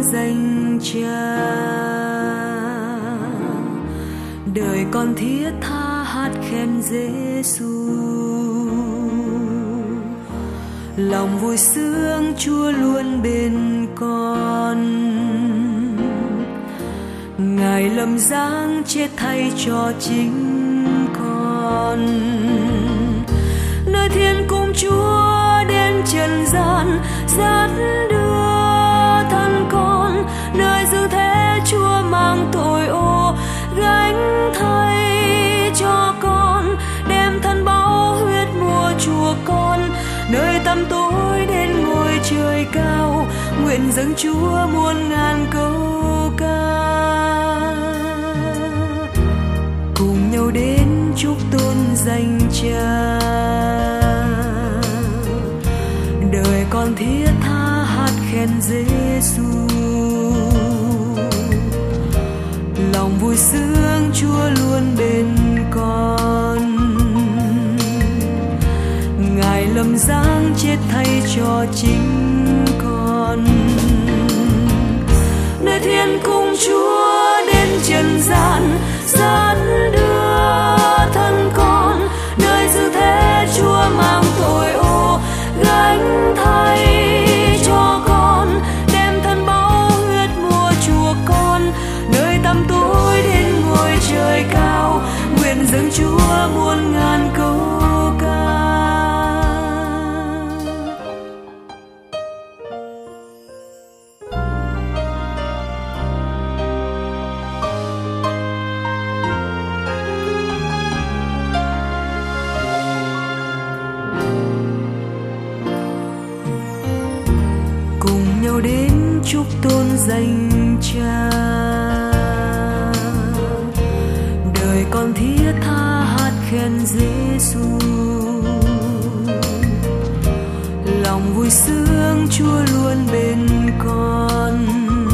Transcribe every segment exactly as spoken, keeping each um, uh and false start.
danh Cha. Đời con thiết tha hát khen Giêsu, lòng vui sướng Chúa luôn bên con. Ngài lâm dáng chết thay cho chính con. Nơi thiên cung Chúa đến trần gian, dắt đưa thân con. Nơi dương thế Chúa mang tội ô, gánh thay cho con. Đem thân báu huyết mua chuộc con. Nơi tăm tối đến ngôi trời cao, nguyện dâng Chúa muôn ngàn câu ca. Cùng nhau đến chúc tôn danh Cha. Đời con thiết tha hát khen Giêsu, lòng vui sướng Chúa luôn bên con. Ngài lâm dáng chết thay cho chính con. Nơi thiên cung Chúa đến trần gian, dắt đưa thân con. Nơi dương thế Chúa mang tội ô, gánh thay cho con. Đem thân báu huyết mua chuộc con. Nơi tăm tối đến ngôi trời cao, nguyện dâng Chúa muôn ngàn câu ca. Cùng nhau đến chúc tôn danh Cha. Đời con thiết tha hát khen Giêsu, lòng vui sướng Chúa luôn bên con.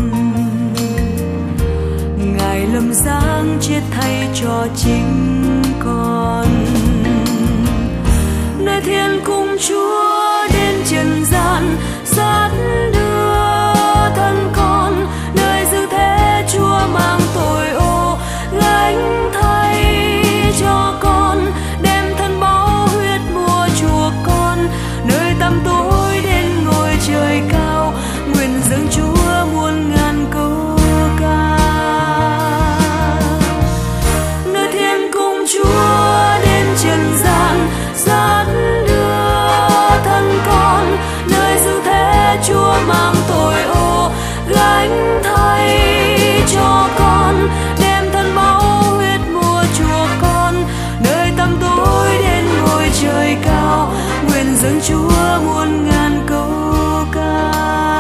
Ngài lâm dáng chết thay cho chính con. Nơi thiên cung Chúa đến trần gian, dắt đưa thân con. Nơi dương thế Chúa mang tội ô, gánh thay cho con. Đem thân báu huyết mua chuộc con. Nơi tăm tối đến ngôi trời cao, nguyện dâng Chúa muôn ngàn câu ca. Nơi thiên cung Chúa đến trần gian, dắt đưa thân con. Nơi dương thế Chúa mang tội ô, gánh thay cho con. Đem thân báu huyết mua chuộc con. Nơi tăm tối đến ngôi trời cao, nguyện dâng Chúa muôn ngàn câu ca.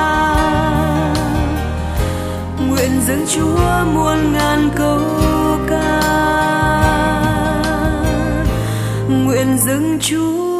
Nguyện dâng Chúa muôn ngàn câu ca. Nguyện dâng Chúa